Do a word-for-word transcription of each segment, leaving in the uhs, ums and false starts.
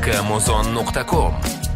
nuqta muzon nuqta com.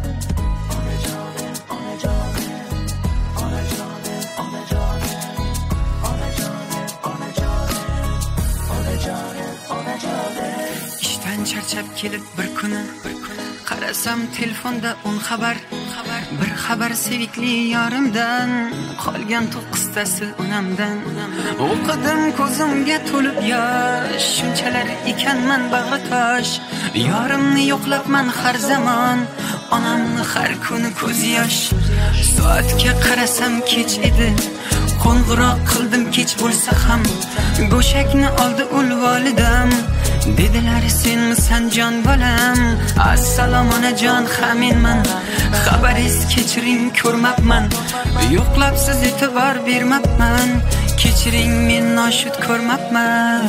İşten charchab kelib bir kuni qarasam telefonda un xabar bir xabar sevikli yorimdan qolgan to'qqiztasi onamdan. O'qidim ko'zimga to'lib yosh, shunchalar ekanman bag'ri tosh. Yorimni yo'qlabman har zamon, onamni har kuni ko'z yosh. Soatga qarasam kech edi, qo'ng'iroq qildim kech bo'lsa ham. Go'shakni oldi ul volidam, dedilar senmisan jon bolam. Assalomu onajon, ha menman. Xabaringiz kechiring ko'rmabman, yo'qlab siz e'tibor bermabman. Kechiring men noshud ko'rmabman.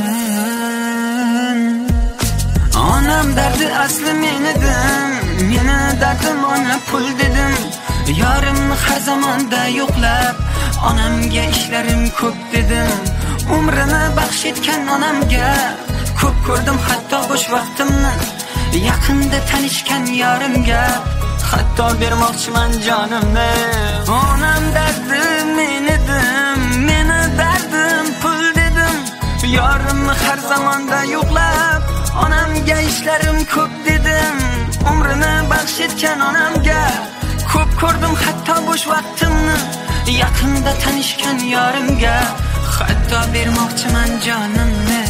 Onam dardi asli men edim, meni dardim ona pul dedim. Yorimni har zamonda yo'qlab, onamga ishlarim ko'p dedim. Umrini baxsh etgan onamga ko'p ko'rdim hatto bo'sh vaqtimni. Yaqinda tanishgan yorimga hatto bermoqchiman jonimni. Onam dardi men edim, meni dardim pul dedim. Yorimni har zamonda yo'qlab, onamga ishlarim ko'p dedim. Umrini baxsh etgan onamga ko'p ko'rdim hatto bo'sh vaqtimni. Yaqinda tanishgan yorimga hatto bermoqchiman jonimni.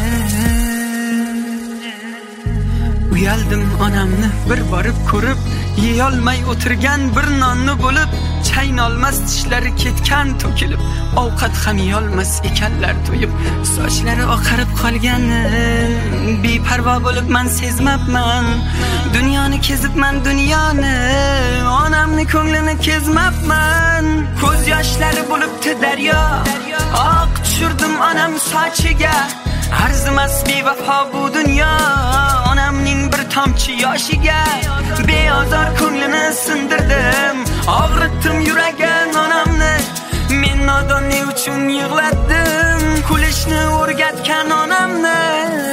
Uyaldim onamni bir borib ko'rib, yeyolmay o'tirgan bir nonni bo'lib, chaynolmas tishlari ketgan to'kilib, ovqat ham yeyolmas ekanlar to'yib. Sochlari oqarib qolgani beparvo bo'lib men sezmabman. Dunyoni kezibman dunyoni, onamni ko'nglini kezmabman. Ko'z yoshlari bo'libdi daryo, oq tushirdim onam sochiga. Arzimas bevafo bu dunyo, onamning bir tomchi yoshiga. Beozor ko'nglini sindirdim, og'ritdim yuragan onamni. Men nodonlik uchun yig'ladim, kulishni o'rgatgan onamni.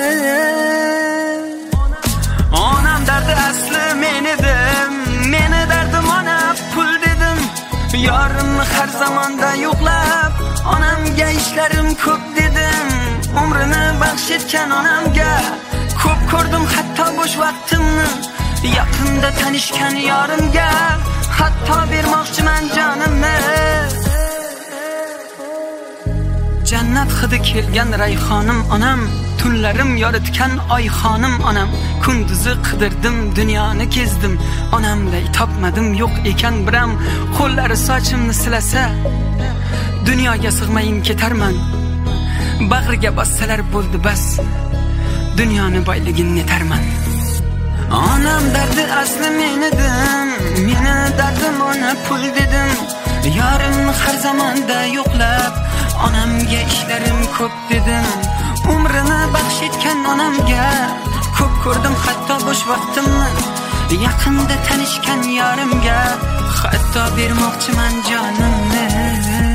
Onam dardi asli men edim, meni dardim ona pul dedim. Yorimni har zamonda yo'qlab, onamga ishlarim ko'p dedim. Umrini baxsh etgan onamga ko'p ko'rdim hatto bo'sh vaqtimni. Yaqinda tanishgan yorimga hatto bermoqchiman jonimni. Jannat hidi kelgan rayhonim onam, tunlarim yoritgan oyxonim onam. Kunduzi qidirdim, dunyoni kezdim, onamday topmadim yo'q ekan biram. Qo'llari sochimni silasa, dunyoga sig'mayin ketarman. Bag'riga bossalar bo'ldi bas, dunyoni boyligin netarman. Onam dardi asli men edim, meni dardim ona pul dedim. Yorimni har zamonda yo'qlab, onamga ishlarim ko'p dedim. Umrini baxsh etgan onamga ko'p ko'rdim hatto bo'sh vaqtimni. Yaqinda tanishgan yorimga hatto bermoqchiman jonimni.